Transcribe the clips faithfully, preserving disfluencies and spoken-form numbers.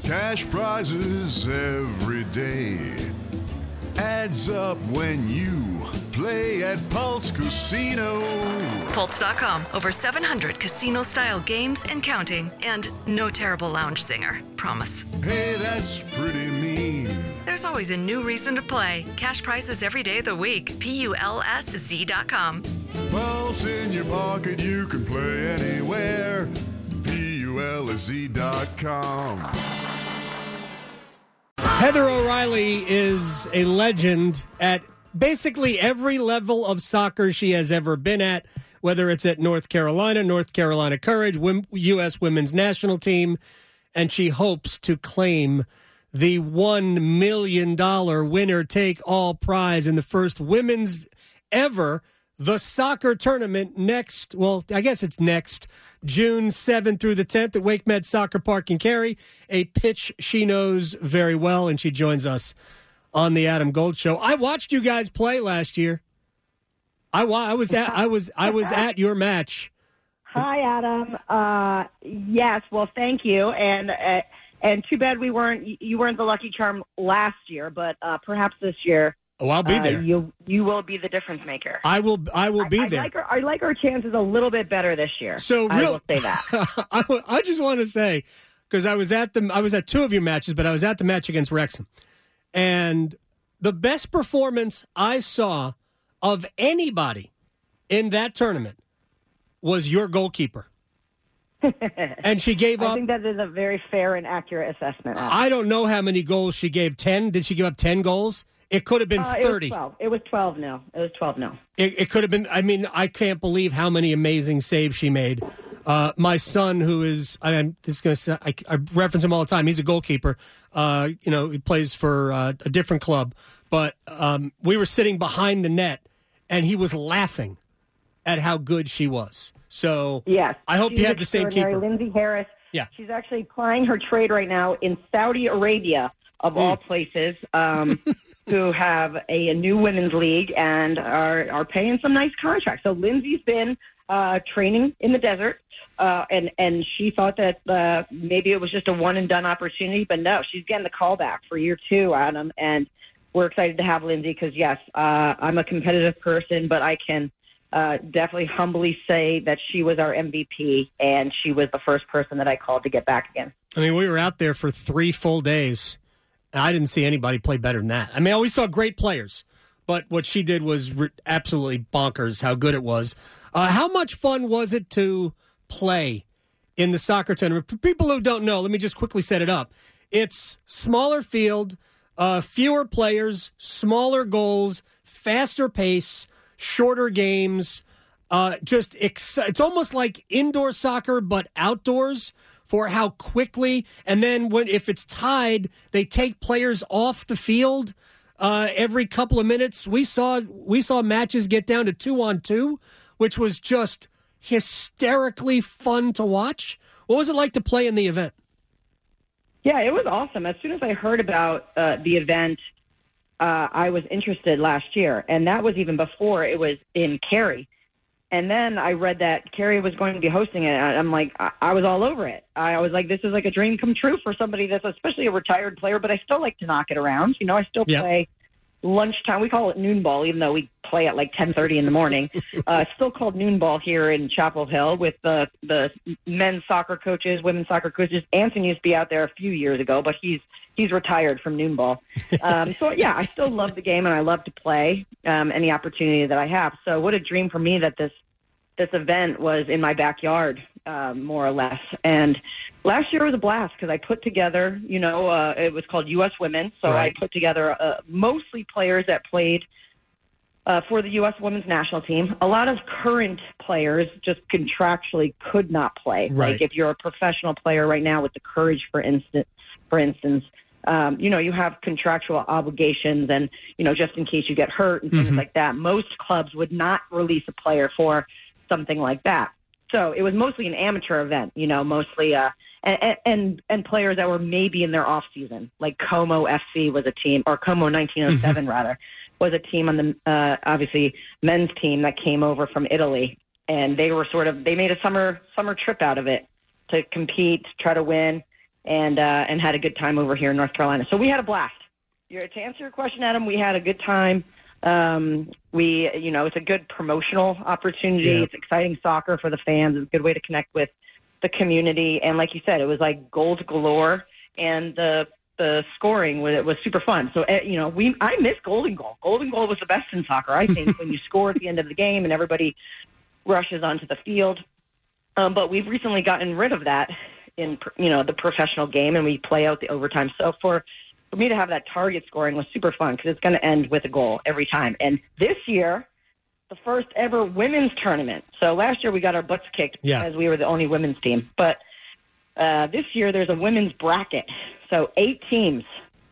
Cash prizes every day. Adds up when you play at Pulse Casino. Pulse dot com. Over seven hundred casino-style games and counting. And no terrible lounge singer. Promise. Hey, that's pretty mean. There's always a new reason to play. Cash prizes every day of the week. P U L S Z dot com. Pulse in your pocket, you can play anywhere. P U L S Z dot com. Heather O'Reilly is a legend at basically every level of soccer she has ever been at, whether it's at North Carolina, North Carolina Courage, U S Women's National Team, and she hopes to claim the one million dollars winner-take-all prize in the first women's ever The Soccer Tournament next, well, I guess it's next, June seventh through the tenth at Wake Med Soccer Park in Cary, a pitch she knows very well, and she joins us on the Adam Gold Show. I watched you guys play last year. I, I was at I was I was at your match. Hi, Adam. Uh, yes, well, thank you, and uh, and too bad we weren't you weren't the lucky charm last year, but uh, perhaps this year. Oh, I'll be uh, there. You you will be the difference maker. I will. I will be I, I there. Like our, I like our chances a little bit better this year. So, I real, will say that. I, I just want to say, because I was at the I was at two of your matches, but I was at the match against Wrexham, and the best performance I saw of anybody in that tournament was your goalkeeper. And she gave up. I think that is a very fair and accurate assessment. Adam. I don't know how many goals she gave. Ten? Did she give up ten goals? It could have been uh, thirty. It was twelve. It was twelve. No, it was twelve. No. It, it could have been. I mean, I can't believe how many amazing saves she made. Uh, my son, who is, I'm this is going to, I, I reference him all the time. He's a goalkeeper. Uh, you know, he plays for uh, a different club. But um, we were sitting behind the net, and he was laughing at how good she was. So yes, I hope you have the same keeper. Lindsay Harris. Yeah, she's actually plying her trade right now in Saudi Arabia, of mm. all places. Um, who have a, a new women's league and are, are paying some nice contracts. So Lindsay's been uh, training in the desert, uh, and, and she thought that uh, maybe it was just a one-and-done opportunity, but no, she's getting the call back for year two, Adam, and we're excited to have Lindsay because, yes, uh, I'm a competitive person, but I can uh, definitely humbly say that she was our M V P, and she was the first person that I called to get back again. I mean, we were out there for three full days. I didn't see anybody play better than that. I mean, I always saw great players, but what she did was re- absolutely bonkers how good it was. Uh, how much fun was it to play in the soccer tournament? For people who don't know, let me just quickly set it up. It's smaller field, uh, fewer players, smaller goals, faster pace, shorter games. Uh, just ex- It's almost like indoor soccer, but outdoors. For how quickly, and then when if it's tied, they take players off the field uh, every couple of minutes. We saw we saw matches get down to two on two, which was just hysterically fun to watch. What was it like to play in the event? Yeah, it was awesome. As soon as I heard about uh, the event, uh, I was interested last year, and that was even before it was in Cary. And then I read that Cary was going to be hosting it. I'm like, I, I was all over it. I was like, this is like a dream come true for somebody that's especially a retired player, but I still like to knock it around. You know, I still yep. play lunchtime. We call it noon ball, even though we play at like ten thirty in the morning. uh, it's still called noon ball here in Chapel Hill with the, the men's soccer coaches, women's soccer coaches. Anson used to be out there a few years ago, but he's he's retired from noon ball. Um, so, yeah, I still love the game, and I love to play um, any opportunity that I have. So what a dream for me that this this event was in my backyard, uh, more or less. And last year was a blast because I put together, you know, uh, it was called U S Women. So right. I put together uh, mostly players that played uh, for the U S Women's National Team. A lot of current players just contractually could not play. Right. Like if you're a professional player right now with the Courage, for instance, for instance, um, you know, you have contractual obligations and, you know, just in case you get hurt and things mm-hmm. like that. Most clubs would not release a player for something like that. So it was mostly an amateur event, you know, mostly uh, and, and and players that were maybe in their off season, like Como F C was a team, or Como nineteen oh seven mm-hmm. rather, was a team on the uh, obviously men's team that came over from Italy, and they were sort of they made a summer summer trip out of it to compete, try to win, and uh, and had a good time over here in North Carolina. So we had a blast. You're, to answer your question, Adam, we had a good time. Um, we, you know, it's a good promotional opportunity. Yeah. It's exciting soccer for the fans. It's a good way to connect with the community. And like you said, it was like goals galore, and the the scoring was, was super fun. So, uh, you know, we I miss Golden Goal. Golden Goal was the best in soccer, I think, when you score at the end of the game and everybody rushes onto the field. Um, but we've recently gotten rid of that in, you know, the professional game, and we play out the overtime. So for For me to have that target scoring was super fun because it's going to end with a goal every time. And this year, the first ever women's tournament. So last year we got our butts kicked Yeah. because we were the only women's team. But uh, this year there's a women's bracket. So eight teams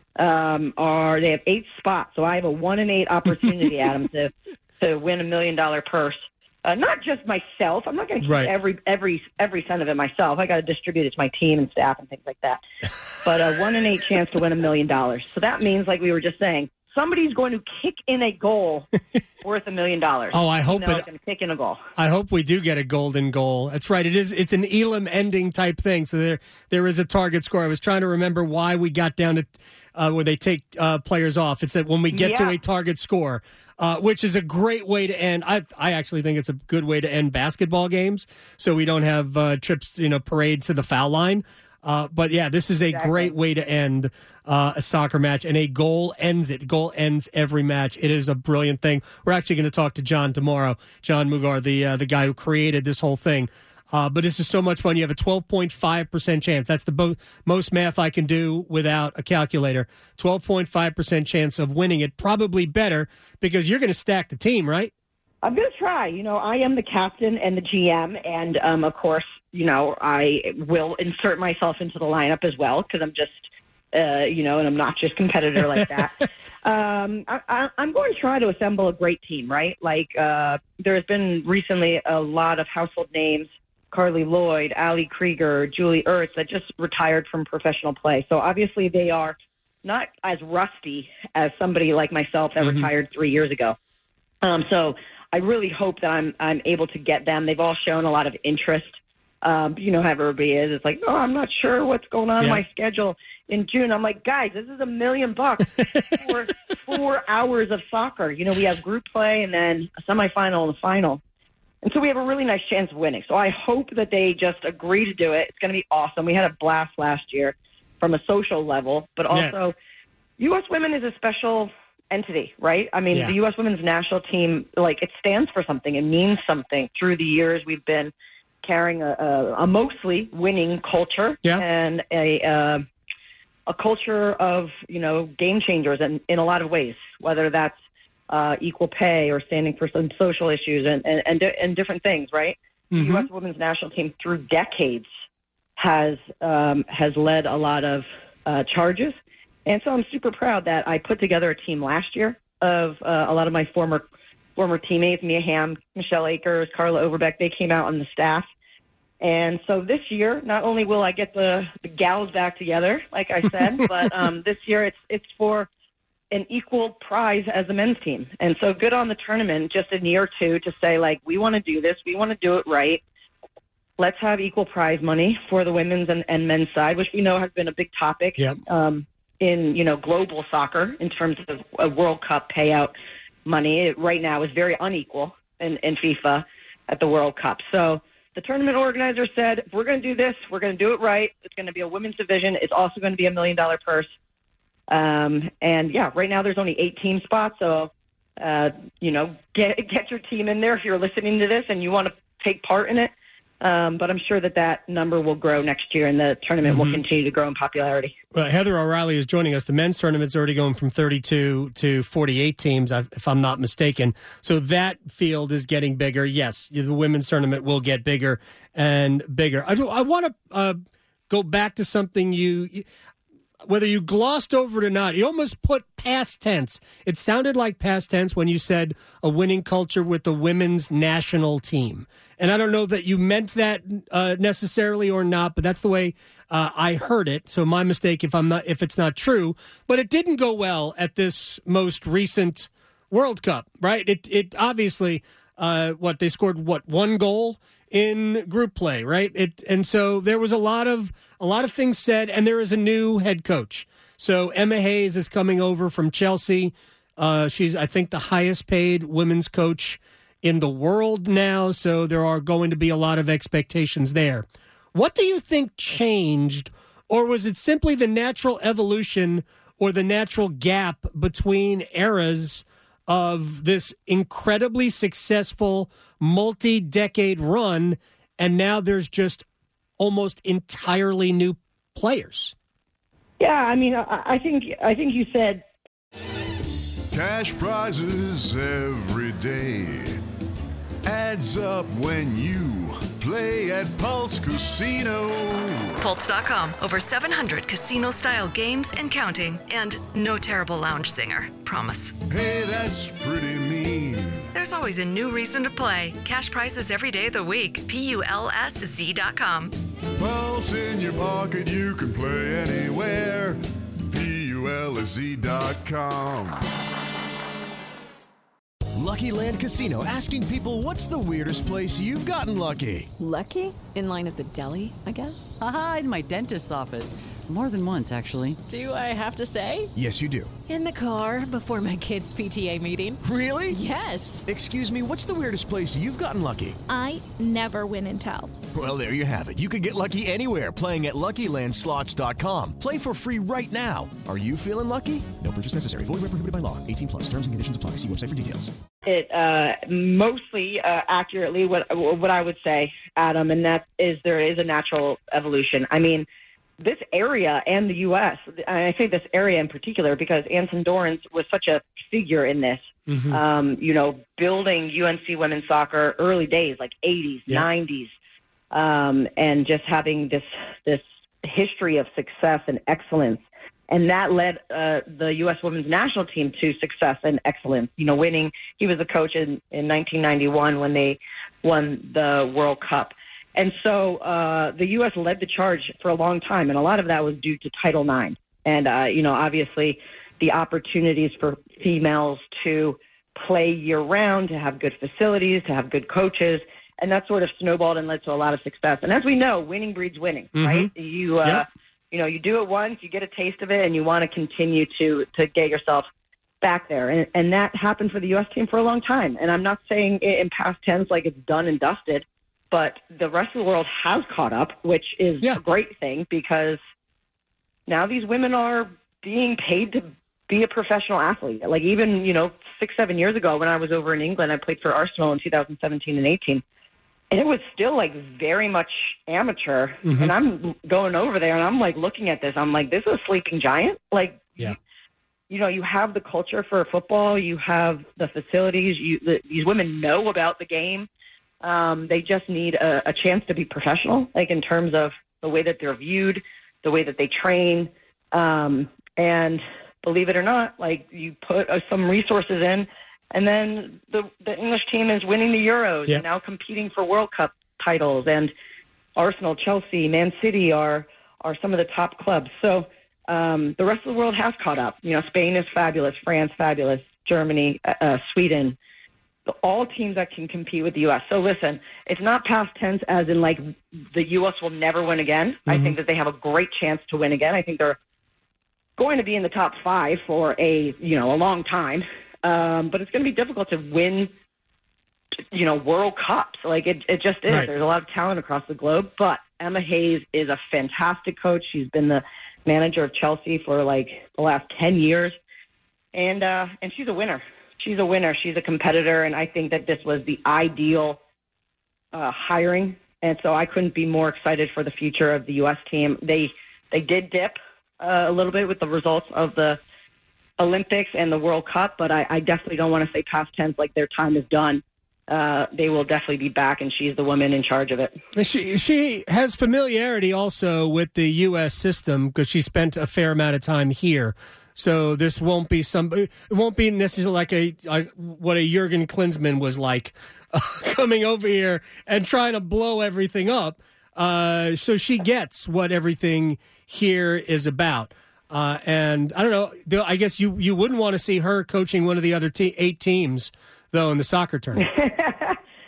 um, are, they have eight spots. So I have a one in eight opportunity, Adam, to, to win a million dollar purse. Uh, not just myself. I'm not going to keep Right. every every every cent of it myself. I got to distribute it to my team and staff and things like that. But a one in eight chance to win a million dollars. So that means, like we were just saying, somebody's going to kick in a goal worth a million dollars. Oh, I hope you know, it- going to kick in a goal. I hope we do get a golden goal. That's right. It is. It's an Elam ending type thing. So there, there is a target score. I was trying to remember why we got down to uh, where they take uh, players off. It's that when we get to Yeah. a target score, uh, which is a great way to end. I, I actually think it's a good way to end basketball games, so we don't have uh, trips, you know, parades to the foul line. Uh, but yeah, this is a Exactly. great way to end uh, a soccer match, and a goal ends it. Goal ends every match. It is a brilliant thing. We're actually going to talk to John tomorrow, John Mugar, the uh, the guy who created this whole thing. Uh, but this is so much fun. You have a twelve point five percent chance. That's the bo- most math I can do without a calculator. twelve point five percent chance of winning it. Probably better because you're going to stack the team, right? I'm going to try. You know, I am the captain and the G M, and um, of course, you know, I will insert myself into the lineup as well because I'm just, uh, you know, an obnoxious competitor like that. um, I, I, I'm going to try to assemble a great team, right? Like, uh, there's been recently a lot of household names: Carly Lloyd, Ali Krieger, Julie Ertz, that just retired from professional play. So obviously, they are not as rusty as somebody like myself that Mm-hmm. retired three years ago. Um, so. I really hope that I'm I'm able to get them. They've all shown a lot of interest. Um, you know how everybody is. It's like, oh, I'm not sure what's going on Yeah. in my schedule in June. I'm like, guys, this is a million bucks for four hours of soccer. You know, we have group play and then a semifinal and a final. And so we have a really nice chance of winning. So I hope that they just agree to do it. It's going to be awesome. We had a blast last year from a social level, but also U S Women is a special entity, right? I mean, Yeah. the U S Women's national team, like, it stands for something. It means something. Through the years, we've been carrying a, a, a mostly winning culture Yeah. and a uh, a culture of, you know, game changers in, in a lot of ways, whether that's uh, equal pay or standing for some social issues and, and, and, di- and different things, right? Mhm. The U S Women's national team through decades has um, has led a lot of uh, charges. And so I'm super proud that I put together a team last year of uh, a lot of my former former teammates, Mia Hamm, Michelle Akers, Carla Overbeck. They came out on the staff. And so this year, not only will I get the, the gals back together, like I said, but um, this year it's it's for an equal prize as a men's team. And so good on the tournament, just a year or two to say, like, we want to do this. We want to do it right. Let's have equal prize money for the women's and, and men's side, which we know has been a big topic. Yep. Um, in, you know, global soccer in terms of a World Cup payout money. It right now is very unequal in, in FIFA at the World Cup. So the tournament organizer said, if we're going to do this, we're going to do it right. It's going to be a women's division. It's also going to be a million dollar purse. Um, and yeah, right now there's only eight team spots. So, uh, you know, get, get your team in there if you're listening to this and you want to take part in it. Um, but I'm sure that that number will grow next year and the tournament Mm-hmm. will continue to grow in popularity. Well, Heather O'Reilly is joining us. The men's tournament's already going from thirty-two to forty-eight teams, if I'm not mistaken. So that field is getting bigger. Yes, the women's tournament will get bigger and bigger. I, do, I want to uh, go back to something you, you, whether you glossed over it or not, you almost put past tense. It sounded like past tense when you said a winning culture with the women's national team. And I don't know that you meant that uh, necessarily or not, but that's the way uh, I heard it. So my mistake if I'm not if it's not true. But it didn't go well at this most recent World Cup, right? It it obviously uh, what they scored what one goal in group play, right? It and so there was a lot of a lot of things said, and there is a new head coach. So Emma Hayes is coming over from Chelsea. Uh, she's, I think, the highest paid women's coach in the world now. So there are going to be a lot of expectations there. What do you think changed, or was it simply the natural evolution or the natural gap between eras of this incredibly successful multi-decade run, and now there's just almost entirely new players? Yeah, I mean, I, I think I think you said Cash prizes every day. Adds up when you play at Pulse Casino. Pulse dot com. Over seven hundred casino-style games and counting. And no terrible lounge singer. Promise. Hey, that's pretty mean. There's always a new reason to play. Cash prizes every day of the week. P U L S Z dot com. Pulse in your pocket, you can play anywhere. P U L S Z dot com. Lucky Land Casino, asking people, what's the weirdest place you've gotten lucky? Lucky? In line at the deli, I guess? Aha, in my dentist's office. More than once, actually. Do I have to say? Yes, you do. In the car before my kids' P T A meeting. Really? Yes. Excuse me, what's the weirdest place you've gotten lucky? I never win and tell. Well, there you have it. You can get lucky anywhere, playing at Lucky Land Slots dot com. Play for free right now. Are you feeling lucky? No purchase necessary. Void where prohibited by law. eighteen plus. Terms and conditions apply. See website for details. it uh, mostly uh, accurately what what I would say, Adam, and that is there is a natural evolution. I mean, this area and the U S, and I say this area in particular because Anson Dorrance was such a figure in this, mm-hmm. um, you know, building U N C women's soccer early days, like eighties, yeah. nineties, um, and just having this this history of success and excellence. And that led uh, the U S women's national team to success and excellence. You know, winning, he was the coach in, in nineteen ninety-one when they won the World Cup. And so uh, the U S led the charge for a long time, and a lot of that was due to Title nine. And, uh, you know, obviously the opportunities for females to play year-round, to have good facilities, to have good coaches, and that sort of snowballed and led to a lot of success. And as we know, winning breeds winning, mm-hmm. right? You, uh, yep. you know, you do it once, you get a taste of it, and you want to continue to to get yourself back there. And, and that happened for the U S team for a long time. And I'm not saying it in past tense like it's done and dusted, but the rest of the world has caught up, which is yeah. a great thing because now these women are being paid to be a professional athlete. Like even, you know, six, seven years ago when I was over in England, I played for Arsenal in two thousand seventeen and eighteen. And it was still like very much amateur. Mm-hmm. And I'm going over there and I'm like looking at this. I'm like, this is a sleeping giant. Like, yeah. you know, you have the culture for football. You have the facilities. You, the, these women know about the game. Um, they just need a, a chance to be professional, like in terms of the way that they're viewed, the way that they train. Um, and believe it or not, like you put uh, some resources in, and then the, the English team is winning the Euros yep. and now competing for World Cup titles. And Arsenal, Chelsea, Man City are are some of the top clubs. So um, the rest of the world has caught up. You know, Spain is fabulous, France fabulous, Germany, uh, Sweden. All teams that can compete with the U S. So listen, it's not past tense as in like the U S will never win again. Mm-hmm. I think that they have a great chance to win again. I think they're going to be in the top five for a, you know, a long time. Um, but it's going to be difficult to win, you know, World Cups. Like it, it just is. Right. There's a lot of talent across the globe, but Emma Hayes is a fantastic coach. She's been the manager of Chelsea for like the last ten years. And, uh, and she's a winner. She's a winner. She's a competitor, and I think that this was the ideal uh, hiring. And so I couldn't be more excited for the future of the U S team. They they did dip uh, a little bit with the results of the Olympics and the World Cup, but I, I definitely don't want to say past tense like their time is done. Uh, they will definitely be back, and she's the woman in charge of it. She she has familiarity also with the U S system because she spent a fair amount of time here. So this won't be some. It won't be necessarily like a like what a Jurgen Klinsmann was like uh, coming over here and trying to blow everything up. Uh, so she gets what everything here is about. Uh, and I don't know. I guess you, you wouldn't want to see her coaching one of the other te- eight teams though in the soccer tournament.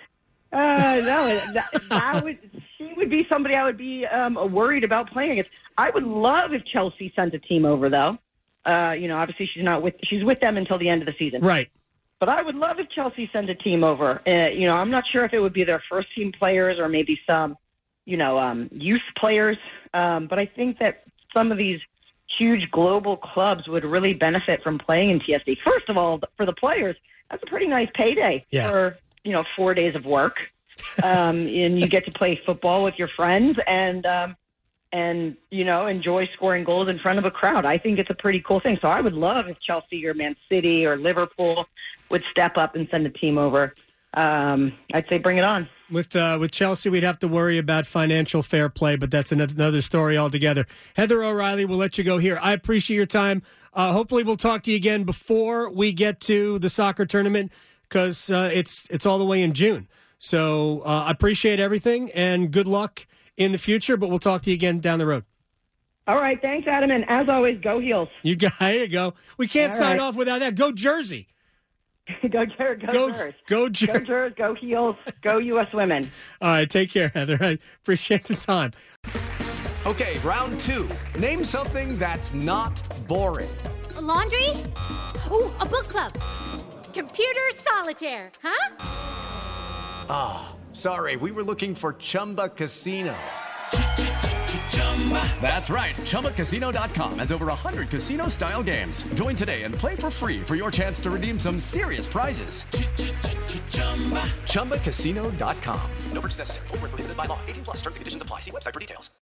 Uh, no, that, that would she would be somebody I would be um, worried about playing against. I would love if Chelsea sent a team over, though. Uh, you know, obviously she's not with she's with them until the end of the season, right? But I would love if Chelsea sent a team over. Uh, you know, I'm not sure if it would be their first team players or maybe some, you know, um, youth players. Um, but I think that some of these huge global clubs would really benefit from playing in T S D. First of all, for the players, that's a pretty nice payday yeah. for, you know, four days of work. um, and you get to play football with your friends and, um, and, you know, enjoy scoring goals in front of a crowd. I think it's a pretty cool thing. So I would love if Chelsea or Man City or Liverpool would step up and send a team over. Um, I'd say bring it on. With uh, with Chelsea, we'd have to worry about financial fair play, but that's another story altogether. Heather O'Reilly, we'll let you go here. I appreciate your time. Uh, hopefully we'll talk to you again before we get to the soccer tournament because uh, it's, it's all the way in June. So uh, I appreciate everything, and good luck in the future, but we'll talk to you again down the road. All right, thanks, Adam, and as always, go Heels. You got, there you go. We can't all sign right. off without that. Go Jersey. go, Jer- go, go Jers. Go Jers. Go Jers, go Heels, go U S Women. All right, take care, Heather. I appreciate the time. Okay, round two. Name something that's not boring. A laundry? Ooh, a book club. Computer solitaire, huh? Ah, oh, sorry, we were looking for Chumba Casino. That's right. Chumba Casino dot com has over one hundred casino-style games. Join today and play for free for your chance to redeem some serious prizes. Chumba Casino dot com. No purchase necessary. Void where prohibited by law. eighteen plus terms and conditions apply. See website for details.